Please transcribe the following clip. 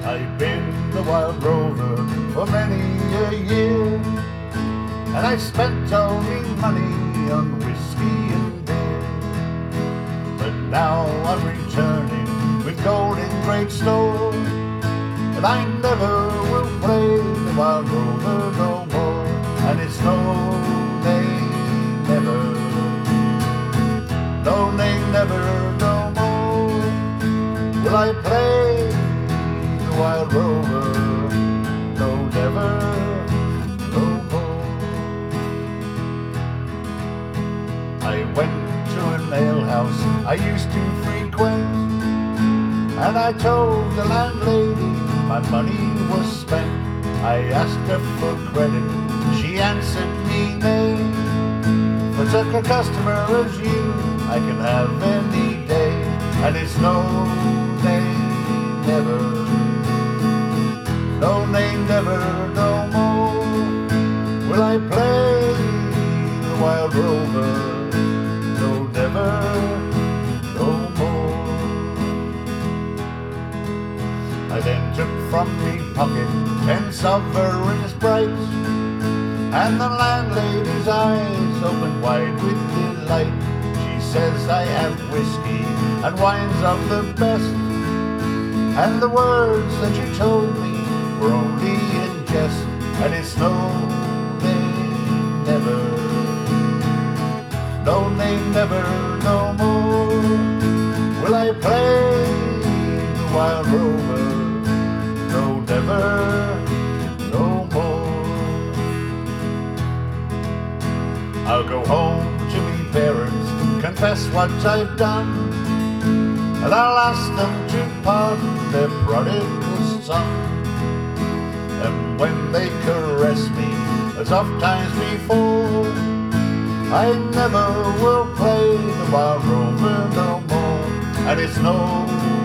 I've been the wild rover for many a year, and I spent all me money on whiskey and beer. But now I'm returning with gold in great store, and I never will play the wild rover no more. And it's no, they never, no, they never, no more will I play the wild rover, no, never, no more. I went to an alehouse I used to frequent, and I told the landlady my money was spent. I asked her for credit, she answered me nay. For such a customer as you, I can have any day. And it's no, they never, no, they never, no more will I play the wild rover, no, never, no more. I then took from me pocket 10 sovereigns bright, and the landlady's eyes opened wide with delight. She says I have whiskey and wines of the best, and the words that you told me were only in jest. And it's no, they never, no, they never, no more will I play the wild rover, no, never, no more. I'll go home to me parents, confess what I've done, and I'll ask them to pardon their prodigal son. And when they caress me, as oft times before, I never will play the wild rover no more. And it's no,